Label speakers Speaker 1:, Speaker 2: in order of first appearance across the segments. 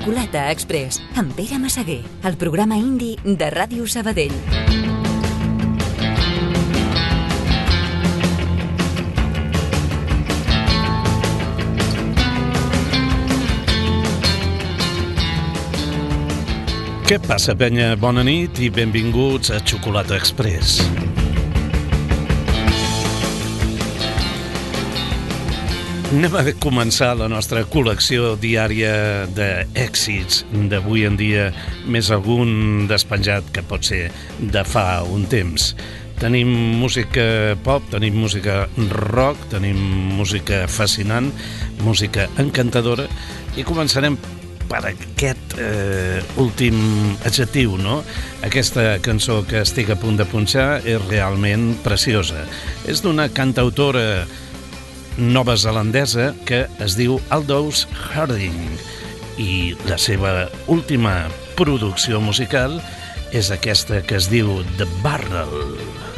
Speaker 1: Xocolata Express, amb Pere Massaguer, el programa indi de Ràdio Sabadell.
Speaker 2: Què passa, penya? Bona nit i benvinguts a Xocolata Express. Anem a començar la nostra col·lecció diària d'èxits d'avui en dia, més algun despenjat que pot ser de fa un temps. Tenim música pop, tenim música rock, tenim música fascinant, música encantadora, i començarem per aquest últim adjectiu, no? Aquesta cançó que estic a punt de punxar és realment preciosa. És d'una cantautora nova-zelandesa que es diu Aldous Harding, i la seva última producció musical és aquesta que es diu The Barrel.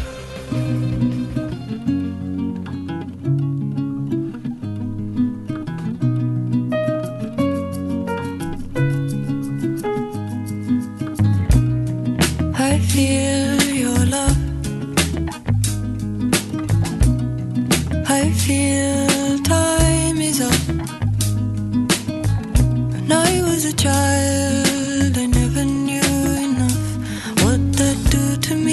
Speaker 3: I feel your love. I feel time is up. When I was a child, I never knew enough what that do to me.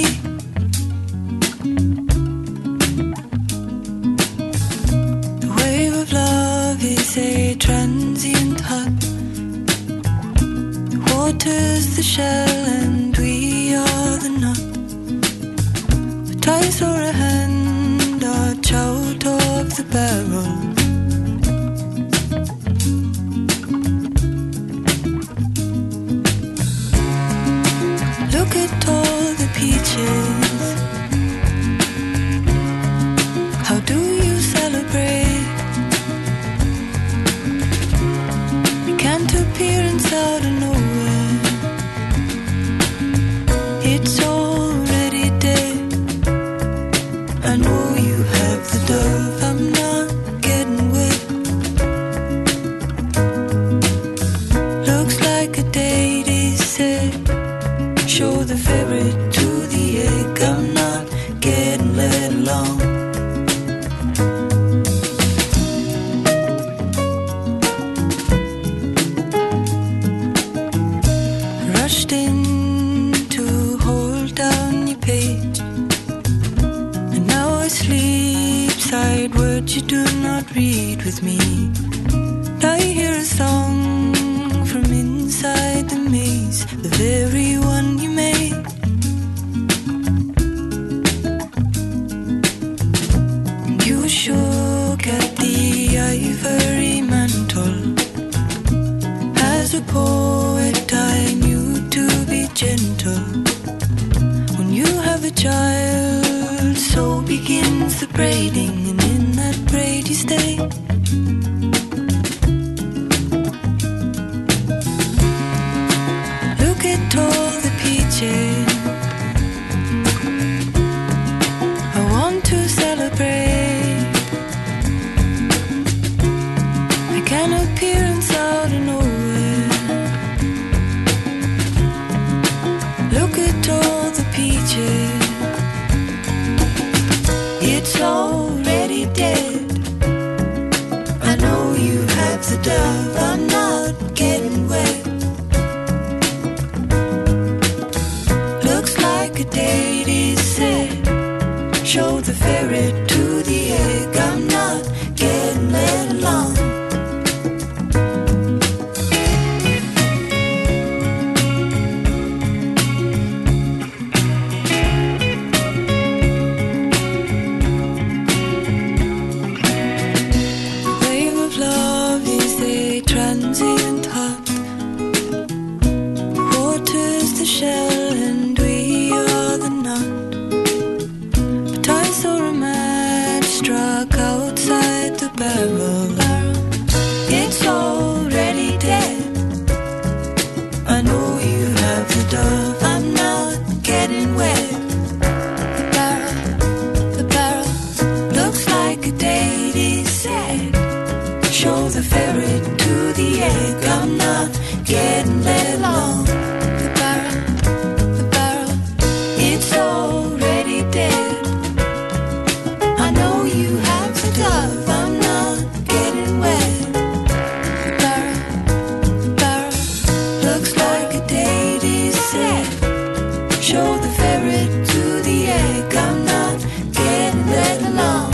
Speaker 3: The wave of love is a transient hug. The water's the shell and we are the nut. But I saw a hand arch out of the barrel. Look at all the peaches. How do you celebrate? You can't appear inside of nowhere. It's already dead. I know you have the dove, I'm not getting wet. Looks like a date is set. Show the ferret to the egg, I'm not getting let along. Rushed in to hold down your page, and now I sleep side words you do not read with me. I hear a song from inside the maze, the very one you made. And you shook at the ivory mantle. As a poet I knew to be gentle. When you have a child, so begins the braiding, and in that braid you stay. Look at all the peaches. I want to celebrate. I can appear inside of nowhere. Look at all the peaches. It's already dead. I know you have the dove, I'm not getting wet. Looks like a date is set. Show the ferret to the egg, I'm not getting let along. Transient hut. Water's the shell and we are the nut. But I saw a match struck outside the barrel. It's already dead. I know you have the dove, I'm not getting wet. The barrel looks like a date is set. Show the ferret to the egg, I'm not getting a deity said, show the ferret to the egg. I'm not getting led along.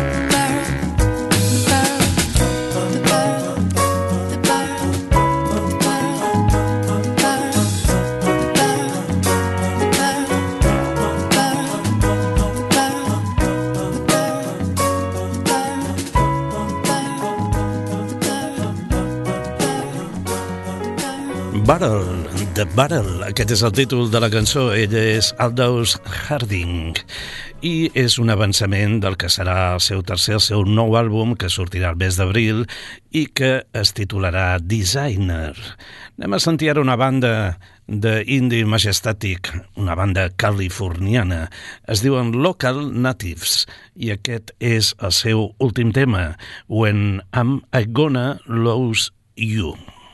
Speaker 2: Battle, The Battle, aquest és el títol de la cançó. Ell és Aldous Harding i és un avançament del que serà el seu nou àlbum, que sortirà el mes d'abril i que es titularà Designer. Anem a sentir ara una banda d'indie majestàtic, una banda californiana. Es diuen Local Natives i aquest és el seu últim tema, When Am I Gonna Lose You.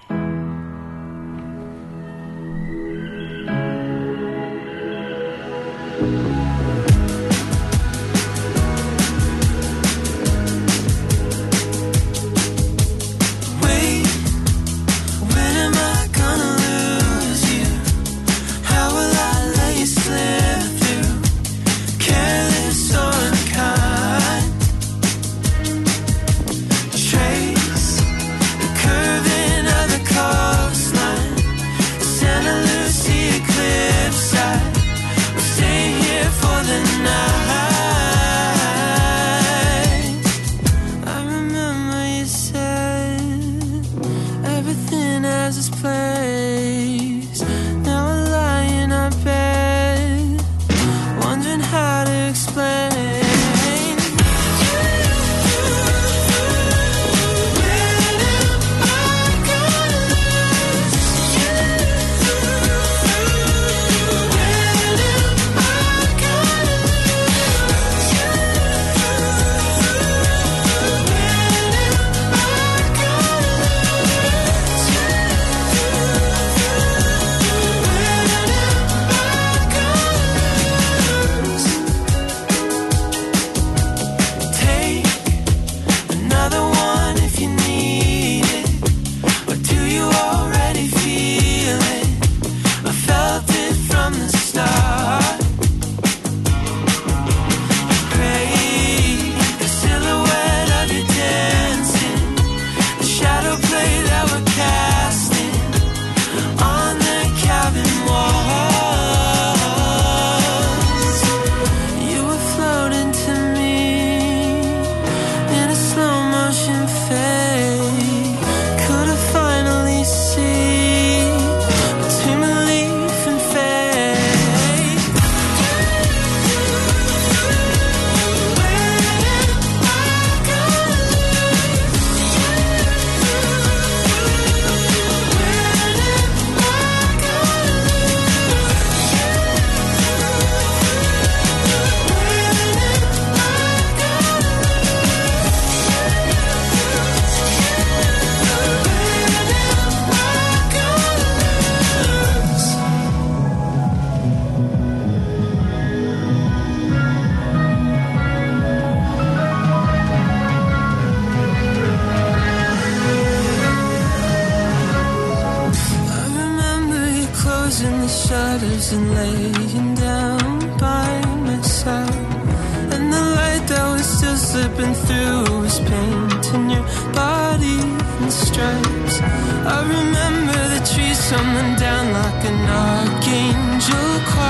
Speaker 3: And laying down by my side, and the light that was still slipping through was painting your body in stripes. I remember the trees tumbling down like an archangel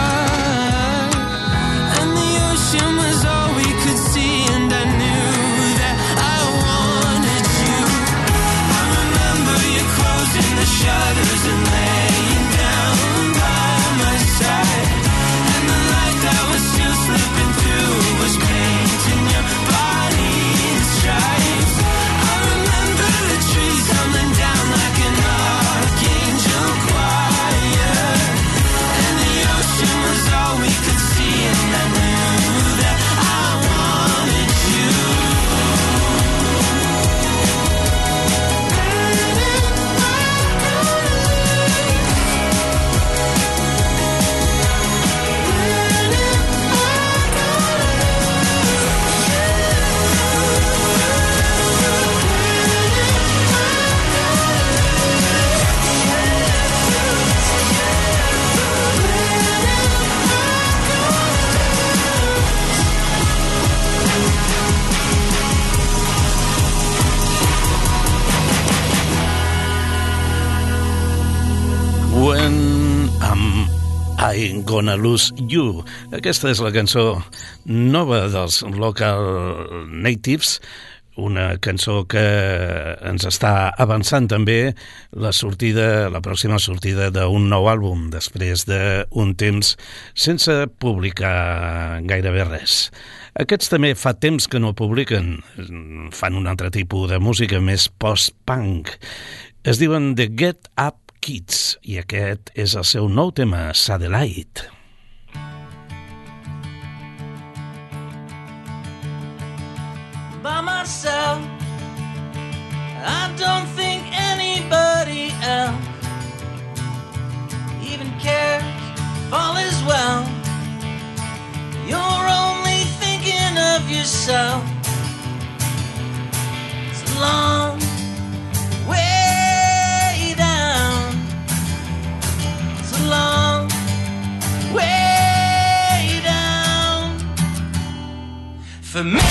Speaker 3: choir, and the ocean was all we could see, and I knew that I wanted you. I remember you closing the shutters and laying down by my side, and the light that was still slipping through was painting your body in stripes. I remember the trees tumbling down like an archangel choir, and
Speaker 2: amb I'm Gonna Lose You. Aquesta és la cançó nova dels Local Natives, una cançó que ens està avançant també la pròxima sortida d'un nou àlbum després d'un temps sense publicar gairebé res. Aquests també fa temps que no publiquen, fan un altre tipus de música més post-punk. Es diuen The Get Up Kids i aquest és el seu nou tema, Satellite.
Speaker 4: By myself, I don't think anybody else even cares if all is well. You're only thinking of yourself. It's a long way down. It's a long way down for me.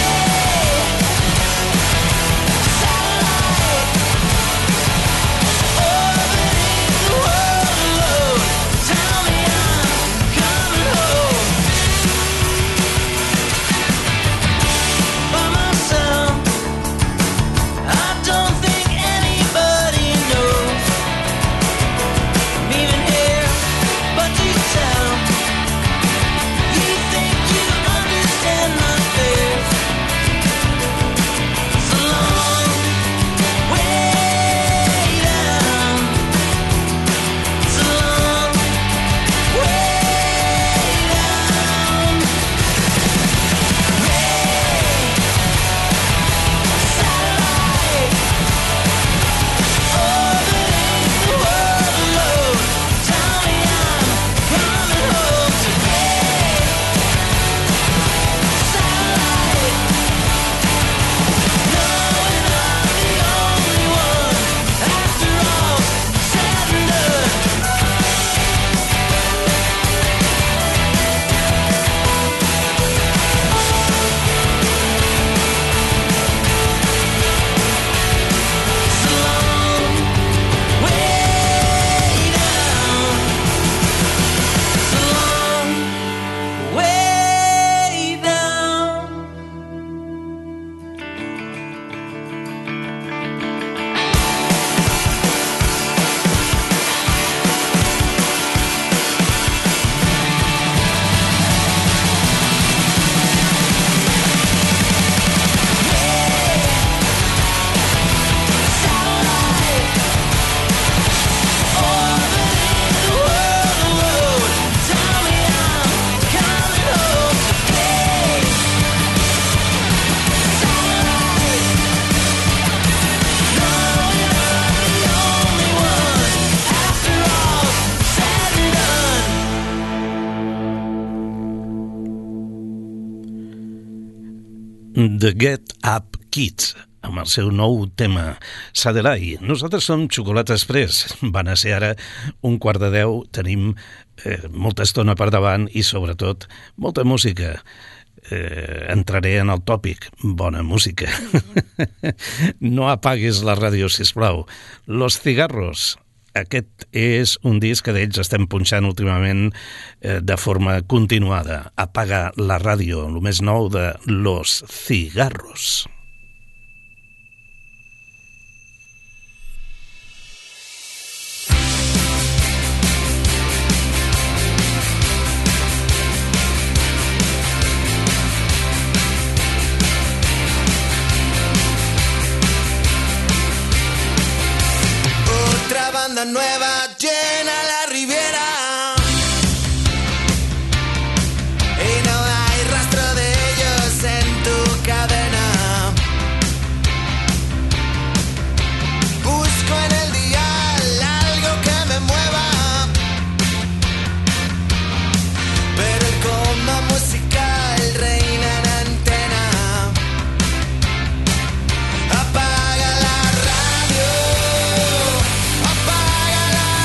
Speaker 2: The Get Up Kids, amb el seu nou tema, Satellite. Nosaltres som Xocolata Express. Van a ser ara 11:45. Tenim molta estona per davant i, sobretot, molta música. Entraré en el tòpic. Bona música. No apaguis la ràdio, sisplau. Los Cigarros. Aquest és un disc que d'ells estem punxant últimament de forma continuada. Apaga la ràdio, el més nou de Los Cigarros.
Speaker 5: Banda nueva llena la Riviera y no hay rastro de ellos en tu cadena. Busco en el dial algo que me mueva, pero el coma musical reina en antena. Apaga la radio, apaga la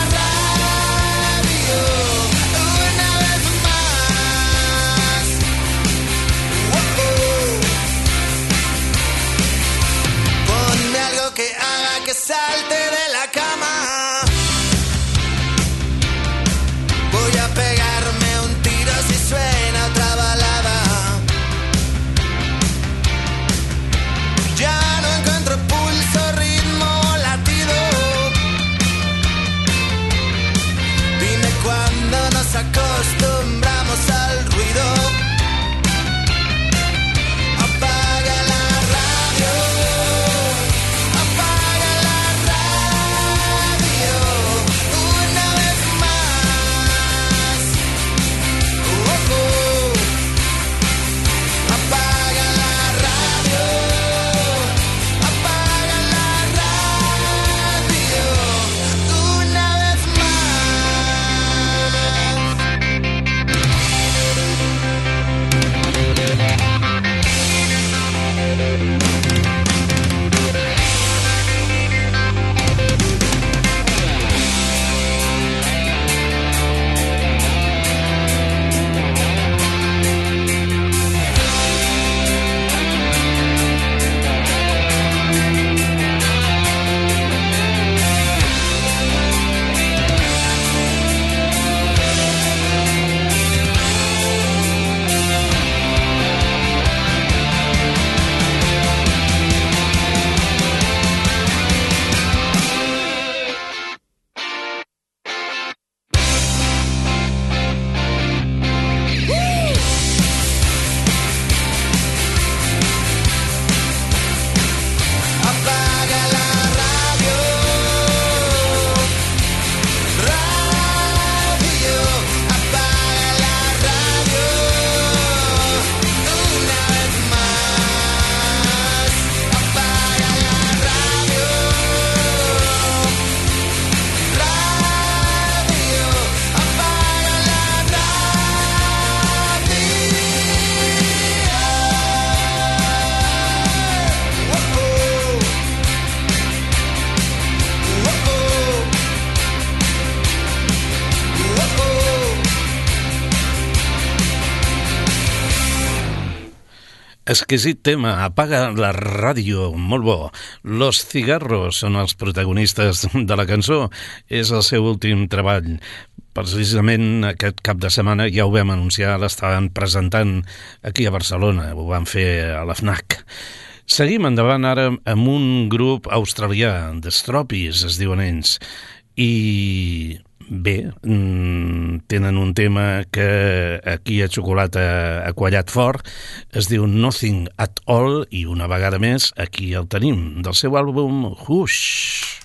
Speaker 2: Exquisit tema, apaga la ràdio, molt bo. Los Cigarros són els protagonistes de la cançó, és el seu últim treball. Precisament aquest cap de setmana ja ho vam anunciar, l'estaven presentant aquí a Barcelona, ho van fer a la FNAC. Seguim endavant ara amb un grup australià, The Stroppies, es diuen ells, i bé, tenen un tema que aquí a Xocolata ha quallat fort, es diu Nothing at All, i una vegada més aquí el tenim, del seu àlbum Hush.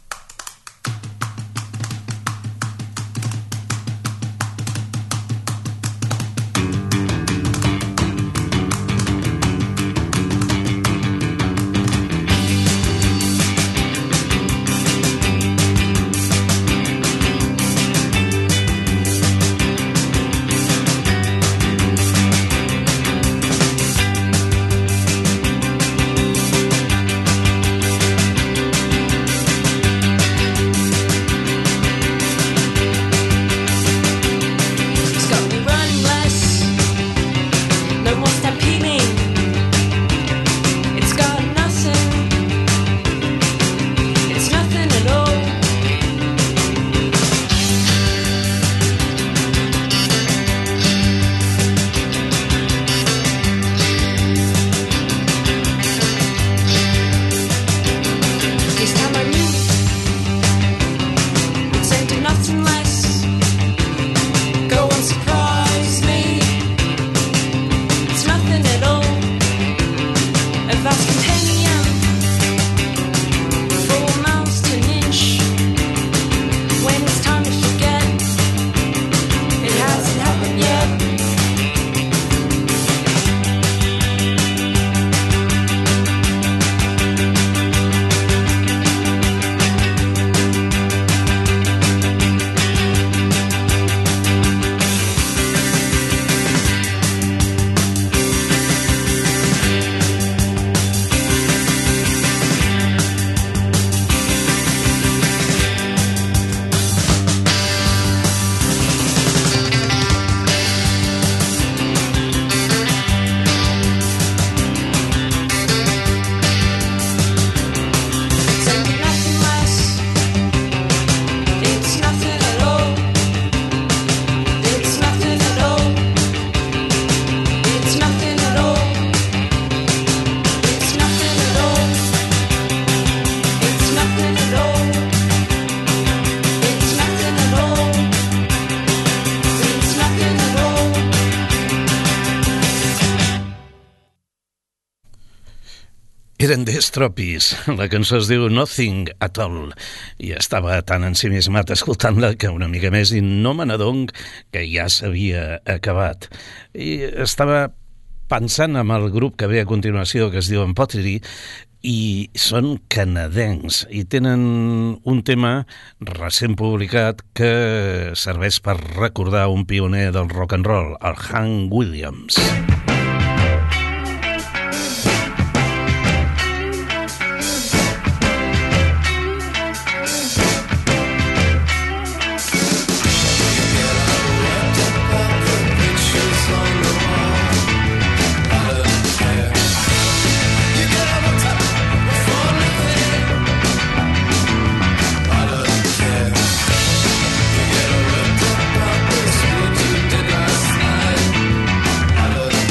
Speaker 2: Eren The Stroppies, la cançó es diu Nothing at All, i estava tan ensimismat escoltant-la que una mica més i no me n'adonc que ja s'havia acabat. I estava pensant en el grup que ve a continuació, que es diu Pottery, i són canadencs, i tenen un tema recent publicat que serveix per recordar un pioner del rock and roll, el Hank Williams.
Speaker 5: I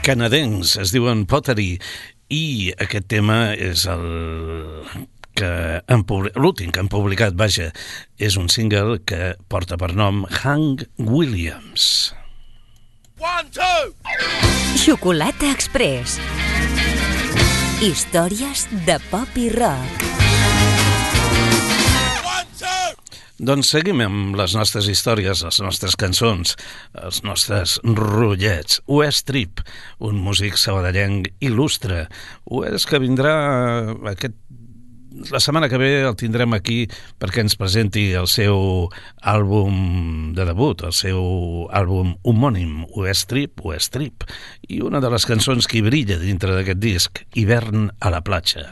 Speaker 2: canadencs, es diuen Pottery, i aquest tema és l'últim que han publicat, vaja, és un single que porta per nom Hank Williams.
Speaker 6: 1, 2!
Speaker 1: Xocolata Express. Històries de pop i rock.
Speaker 2: Doncs seguim amb les nostres històries, les nostres cançons, els nostres rotllets. West Trip, un músic sabadellenc il·lustre. West que vindrà la setmana que ve, el tindrem aquí perquè ens presenti el seu àlbum de debut, el seu àlbum homònim, West Trip, i una de les cançons que brilla dintre d'aquest disc, Hivern a la platja.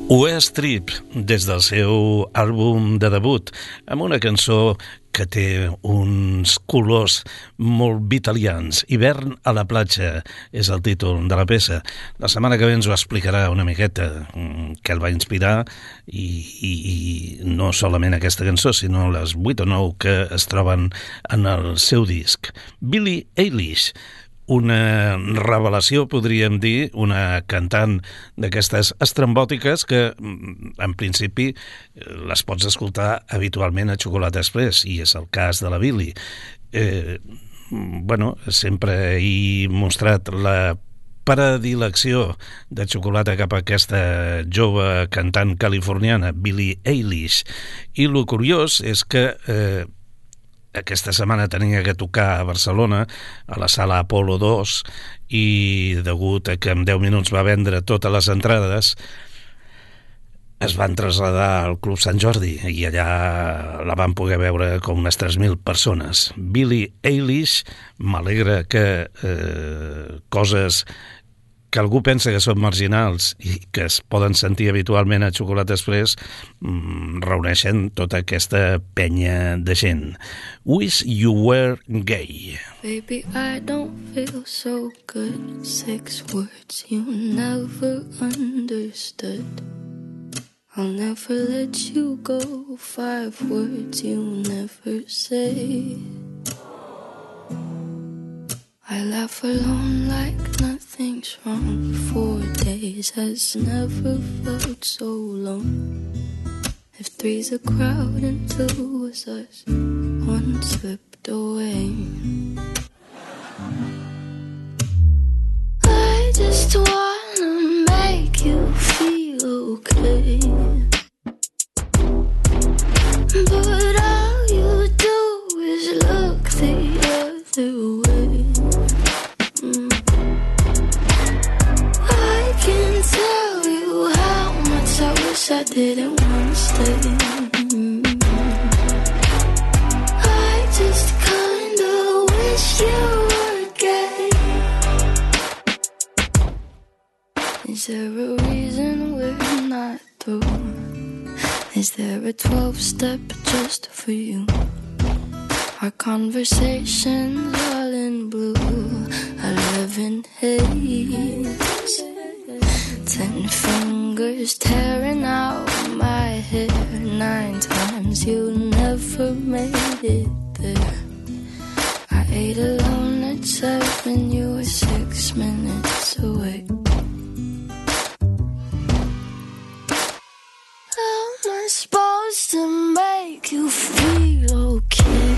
Speaker 2: West Trip, des del seu àlbum de debut, amb una cançó que té uns colors molt vitalians. Hivern a la platja és el títol de la peça. La setmana que ve ens ho explicarà una miqueta què el va inspirar i no solament aquesta cançó, sinó les 8 o 9 que es troben en el seu disc. Billie Eilish, una revelació, podríem dir, una cantant d'aquestes estrambòtiques que, en principi, les pots escoltar habitualment a Chocolate Express, i és el cas de la Billie. Sempre he mostrat la predilecció de Xocolata cap a aquesta jove cantant californiana, Billie Eilish, i el curiós és que aquesta setmana tenia que tocar a Barcelona, a la sala Apolo 2, i degut a que en 10 minuts va vendre totes les entrades, es van traslladar al Club Sant Jordi i allà la van poder veure com unes 3.000 persones. Billie Eilish, m'alegra que coses que algú pensa que són marginals i que es poden sentir habitualment a Chocolate Express reuneixen tota aquesta penya de gent. Wish You Were Gay.
Speaker 7: Baby, I don't feel so good. 6 words you never understood. I'll never let you go. 5 words you never say. I laugh alone like nothing's wrong. 4 days has never felt so long. If 3's a crowd and 2 was us, 1 slipped away. I just wanna make you feel okay, but all you do is look the other way. I can tell you how much I wish I didn't want to stay. I just kinda wish you were gay. Is there a reason we're not through? Is there a 12-step just for you? Our conversations all in blue, 11 haze, 10 fingers tearing out my hair. 9 times you never made it there. I ate alone at 7, you were 6 minutes away. How am I supposed to make you feel okay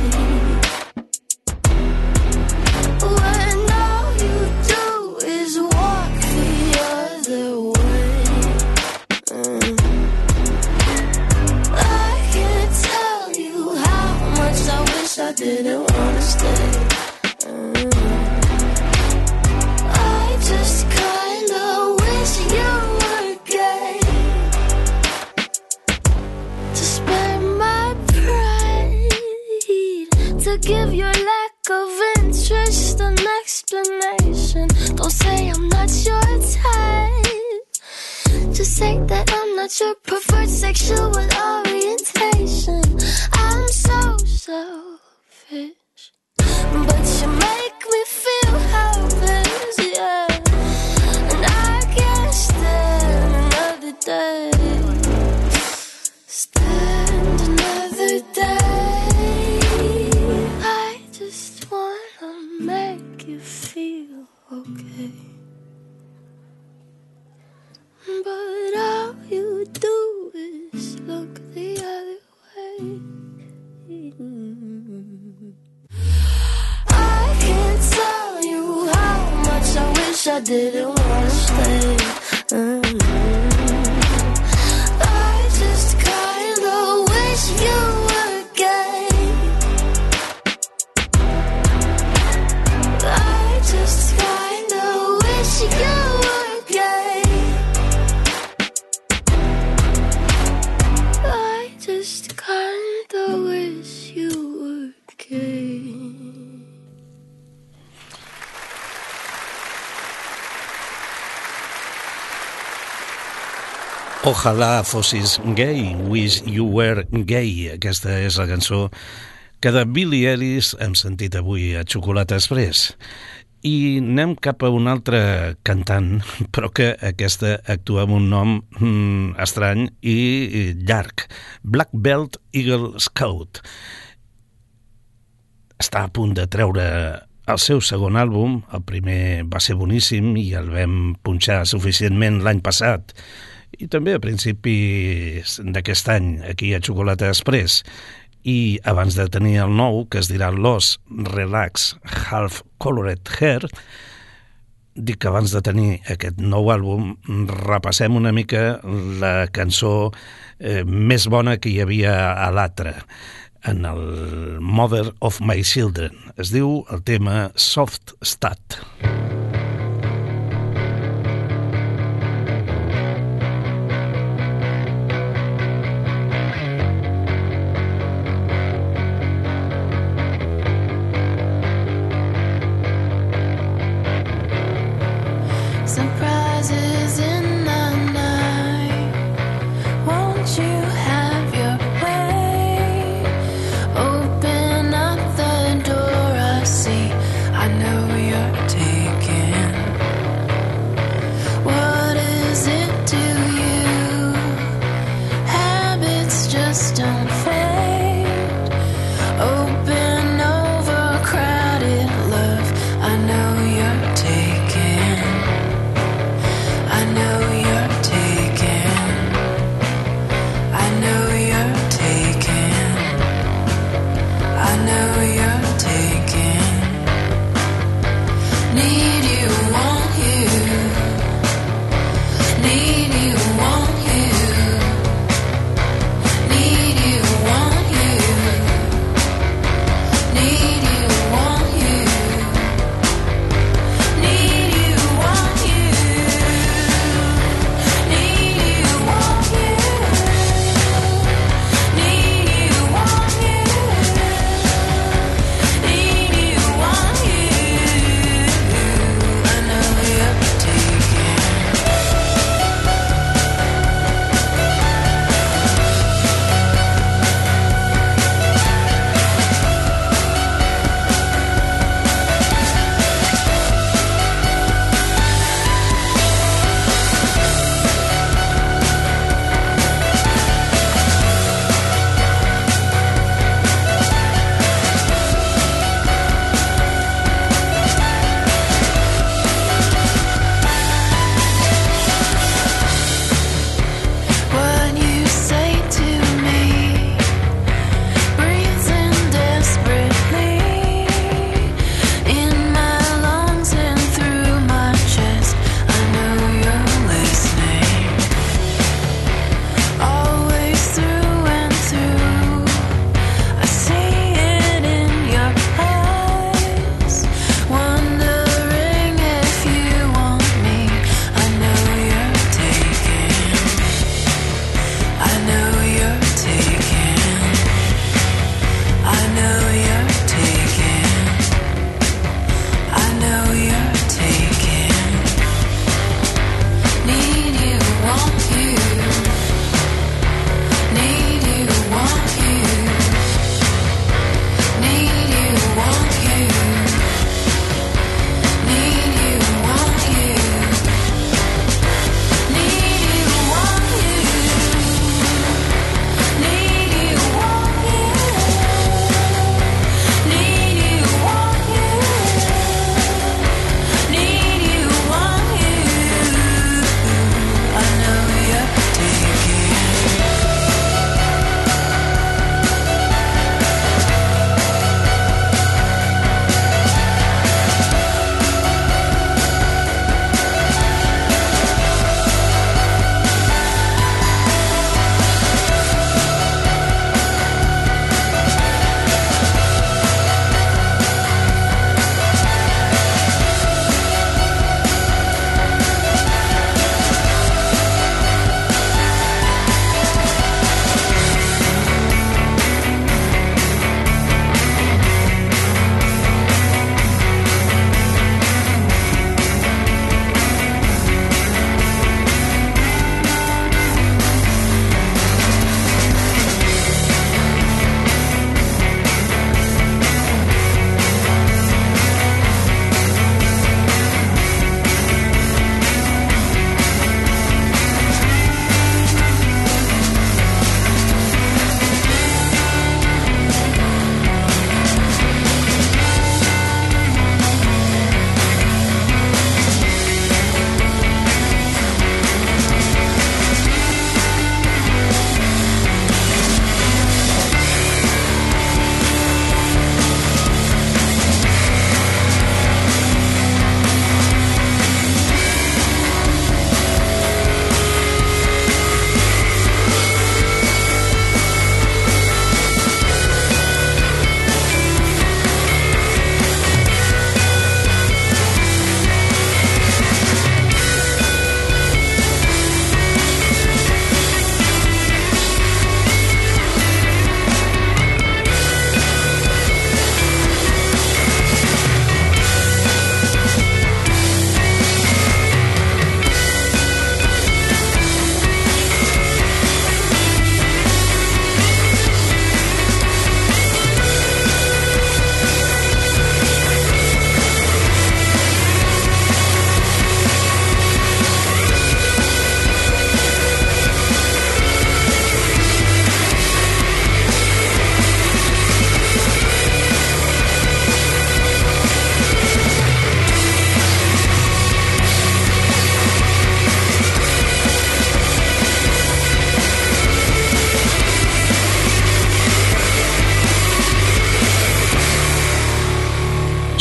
Speaker 7: when all you do is walk the other way? I can't tell you how much I wish I didn't want to stay. I just kinda wish you were gay, to spare my pride, to give your lack of interest an explanation. Don't say I'm not your type, just say that I'm not your preferred sexual orientation. I'm so selfish, but you make me feel helpless, yeah. And I can't stand another day, stand another day. I just wanna make you feel okay, but all you do is look the other way. I can't tell you how much I wish I didn't wanna stay. I just kinda wish you were gay. I just kinda wish you were gay. I just kinda wish you were gay.
Speaker 2: Ojalà fossis gay, wish you were gay. Aquesta és la cançó que de Billie Eilish hem sentit avui a Xocolata Express. I anem cap a un altre cantant, però que aquesta actua amb un nom estrany i llarg. Black Belt Eagle Scout. Està a punt de treure el seu segon àlbum. El primer va ser boníssim i el vam punxar suficientment l'any passat i també a principis d'aquest any aquí a Xocolata Express. I abans de tenir el nou, que es dirà Lost Relax Half Colored Hair, dic que abans de tenir aquest nou àlbum repassem una mica la cançó més bona que hi havia a l'altre, en el Mother of My Children. Es diu el tema Soft Stat.
Speaker 7: Surprises in the night. Won't you have your way? Open up the door, I see. I know you're taking. What is it to you? Habits just don't fade. Open overcrowded love. I know you're taking. I know you're taken. I know you're taken. I know you're taken. Need you, want you. Need you, want you. Need you, want you. Need you, want you. Need you, want you. I know you're taken.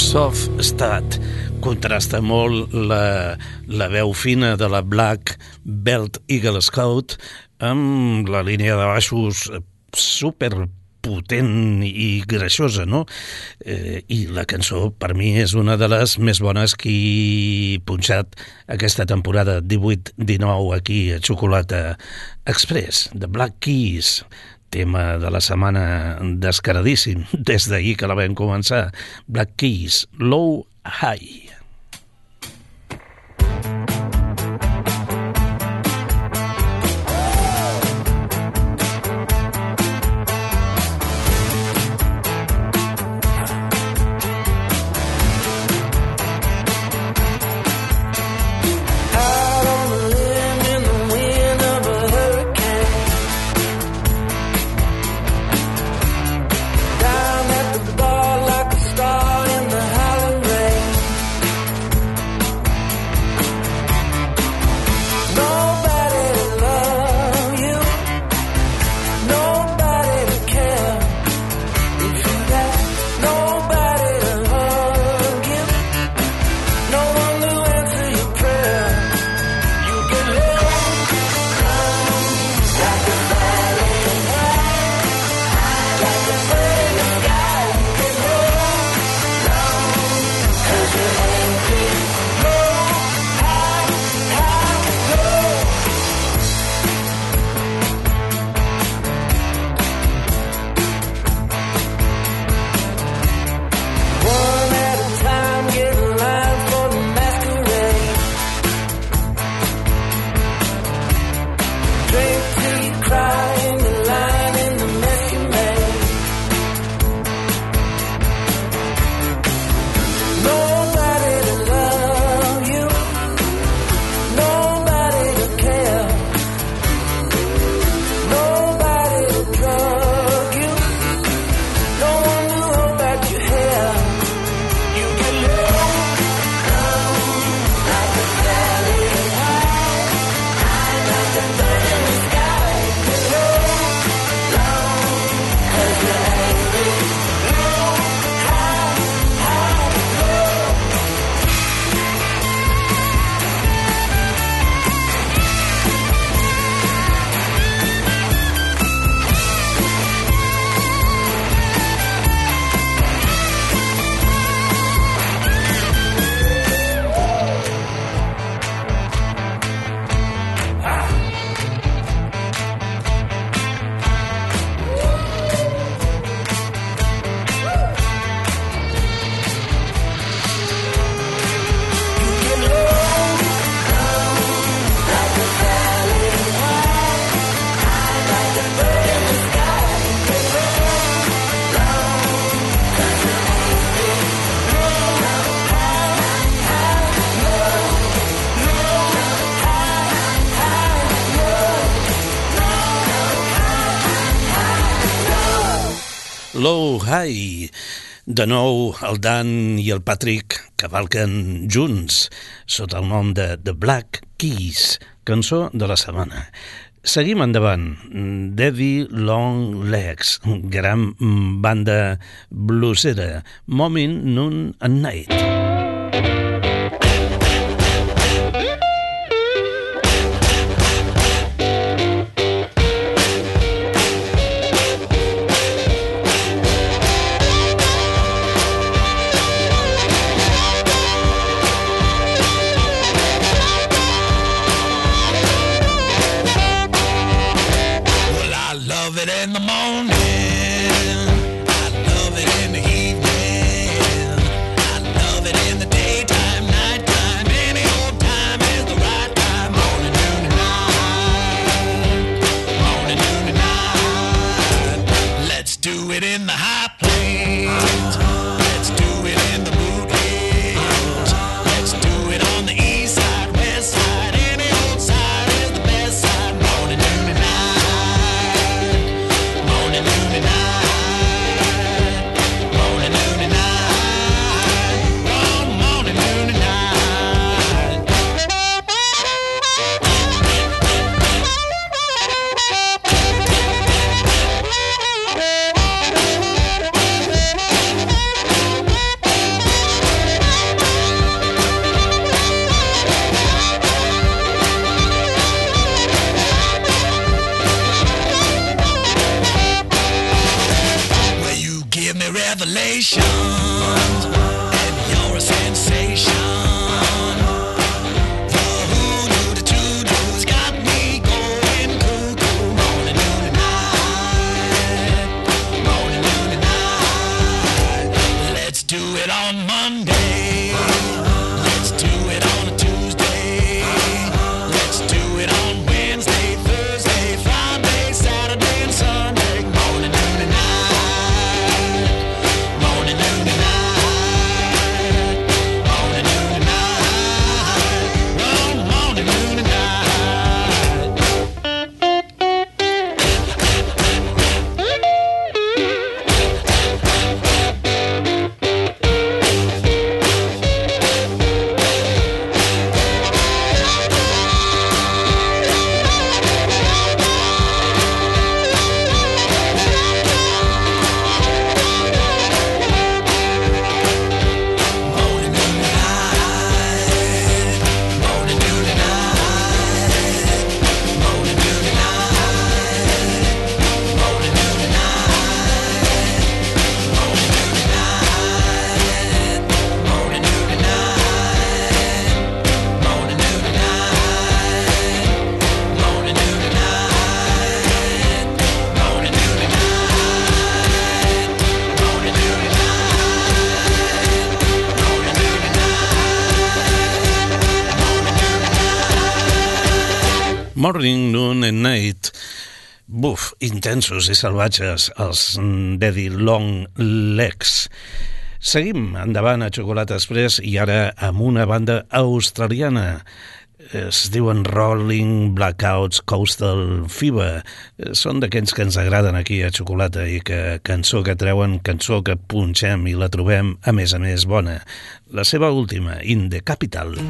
Speaker 2: Soft Stat. Contrasta molt la veu fina de la Black Belt Eagle Scout amb la línia de baixos super potent i greixosa, no? I la cançó, per mi, és una de les més bones que he punxat aquesta temporada 18-19 aquí a Xocolata Express, The Black Keys, tema de la setmana descaradíssim, des d'ahir que la vam començar. Black Keys, Low High. Low High. De nou, el Dan i el Patrick cavalquen junts sota el nom de The Black Keys, cançó de la setmana. Seguim endavant. Daddy Long Legs, gran banda bluesera. Morning, Noon and Night.
Speaker 8: In the morning, I love it in the evening, I love it in the daytime, nighttime, any old time is the right time. Morning, noon, and night. Morning, noon, and night. Let's do it in the high plains. Let's do it in the boot hills. Let's do it on the east side, west side, any old side is the best side. Morning, noon, and night. Morning,
Speaker 2: Morning, Noon and Night. Buf, intensos i salvatges, els Daddy Long Legs. Seguim endavant a Chocolate Express i ara amb una banda australiana. Es diuen Rolling Blackouts Coastal Fever. Són d'aquells que ens agraden aquí a Xocolata i que cançó que treuen, cançó que punxem i la trobem, a més bona. La seva última, In the Capital.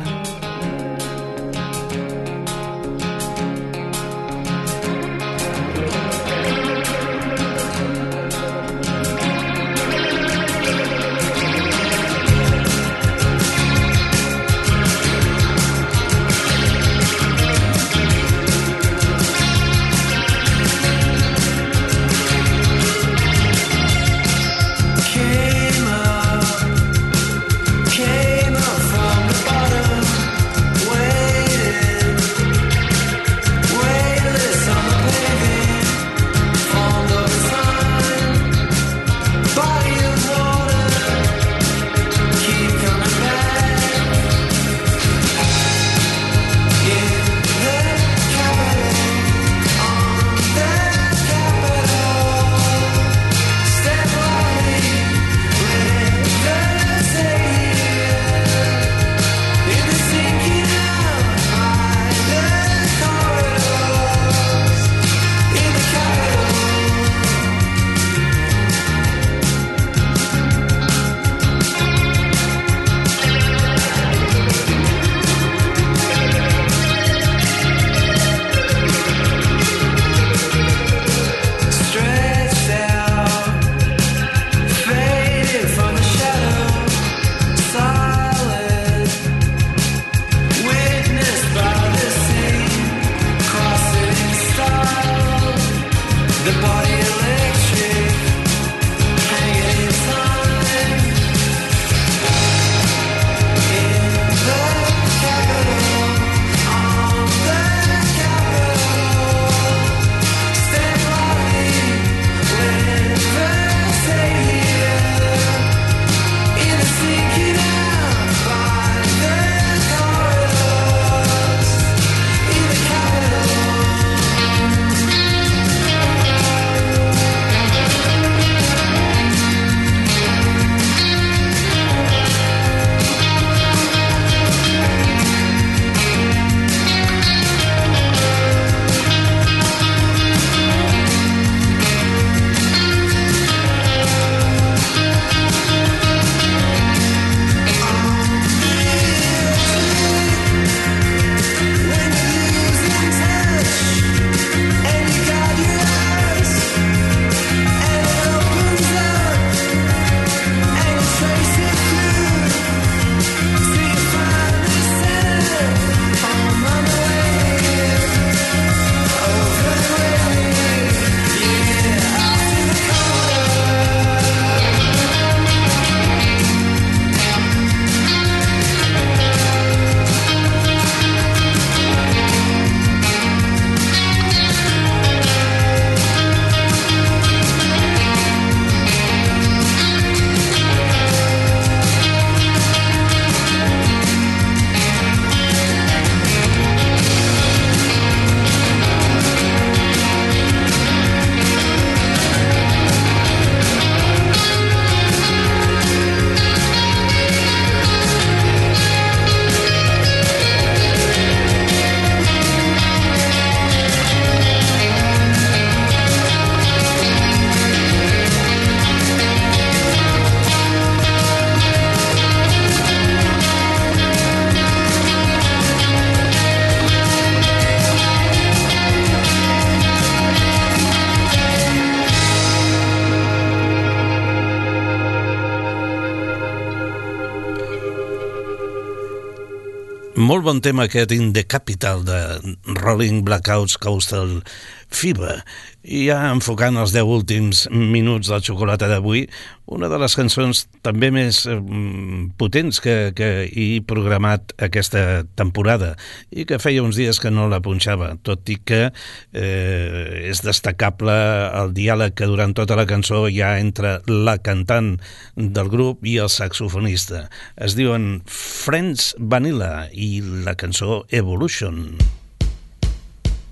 Speaker 2: Molt bon tema aquest In the Capital de Rolling Blackouts Coastal Fever. I ja enfocant els 10 últims minuts del Xocolata d'avui, una de les cançons també més potents que he programat aquesta temporada i que feia uns dies que no la punxava, tot i que és destacable el diàleg que durant tota la cançó hi ha entre la cantant del grup i el saxofonista. Es diuen Friends Vanilla i la cançó Evolution.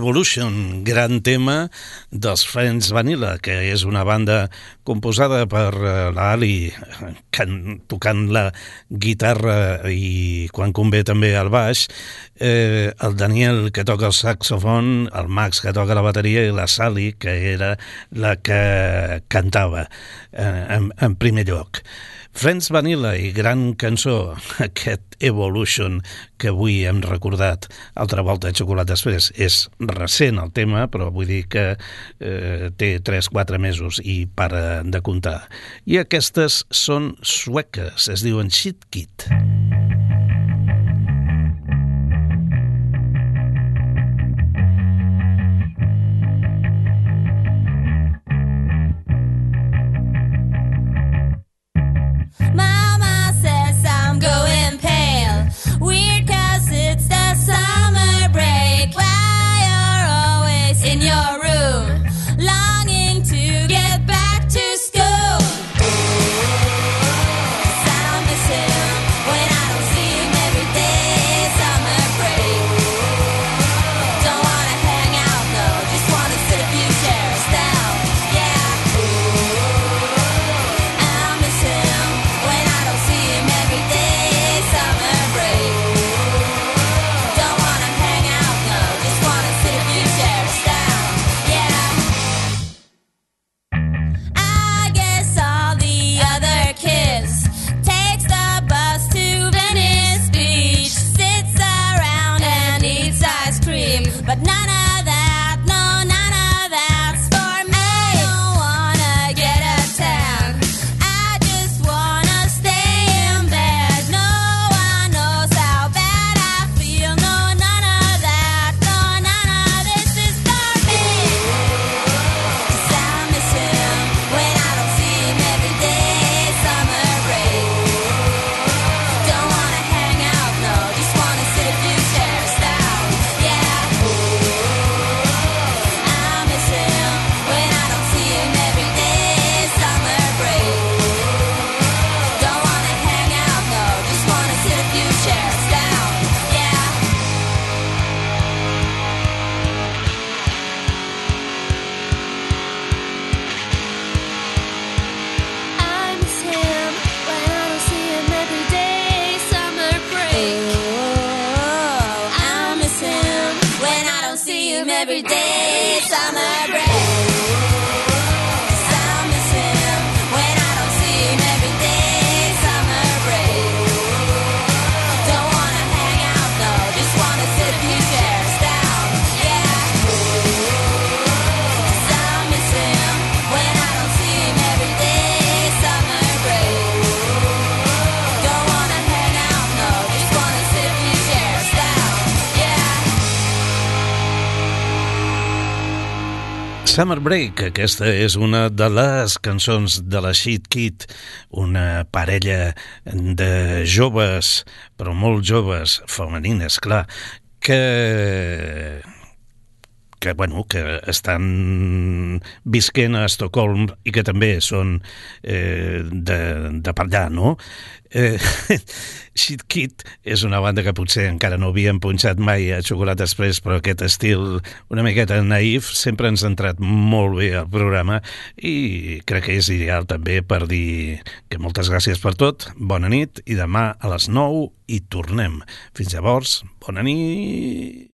Speaker 2: Evolution, gran tema dels Friends Vanilla, que és una banda composada per l'Ali tocant la guitarra i quan convé també el baix, el Daniel que toca el saxofon, el Max que toca la bateria i la Sally que era la que cantava en primer lloc. Friends Vanilla i gran cançó, aquest Evolution que avui hem recordat. Altra volta de xocolata després. És recent el tema, però vull dir que té 3-4 mesos i para de comptar. I aquestes són sueques, es diuen Shit Kit.
Speaker 9: Mama says I'm going pale. Weird 'cause it's the summer break. Why you're always in your room, longing to get back to school. 'Cause I miss him when I don't see him every day. Summer break. Don't wanna hang out, no, just wanna sit a few chairs down. Yeah. I miss him when I don't see him every day. Summer break. Don't wanna hang out, no, just wanna sit a few chairs down. Yeah. I guess all the other kids takes the bus to Venice Beach, sits around and eats ice cream, but none of that, no, none of that's for me. I don't wanna get a tan, I just wanna stay in bed. No one knows how bad I feel. No, none of that. No, none of this is for me. 'Cause I miss him when I don't see him every day. Summer break. Don't wanna hang out, no, just wanna sit a few chairs down. Yeah. I miss him when I don't see him every day. Summer break. Don't wanna hang out, no, just wanna sit a few chairs down. Yeah. I miss him when I don't see him every day. Summer break. I miss him when I don't see him every day. Summer break. I miss him when I don't see him every day. Summer break. Don't wanna hang out, no, just wanna sit a few chairs down. Yeah. I miss him when I don't see him every day. Summer break. Don't wanna hang out, no, just wanna sit a few chairs down. Yeah.
Speaker 2: Summer Break, aquesta és una de les cançons de la Shit Kit, una parella de joves, però molt joves, femenines, clar, que estan visquent a Estocolm i que també són de per allà, no? Shit Kit és una banda que potser encara no havíem punxat mai a Xocolata Express, però aquest estil una miqueta naïf sempre ens ha entrat molt bé al programa i crec que és ideal també per dir que moltes gràcies per tot, bona nit i demà a les 9 hi tornem. Fins llavors, bona nit!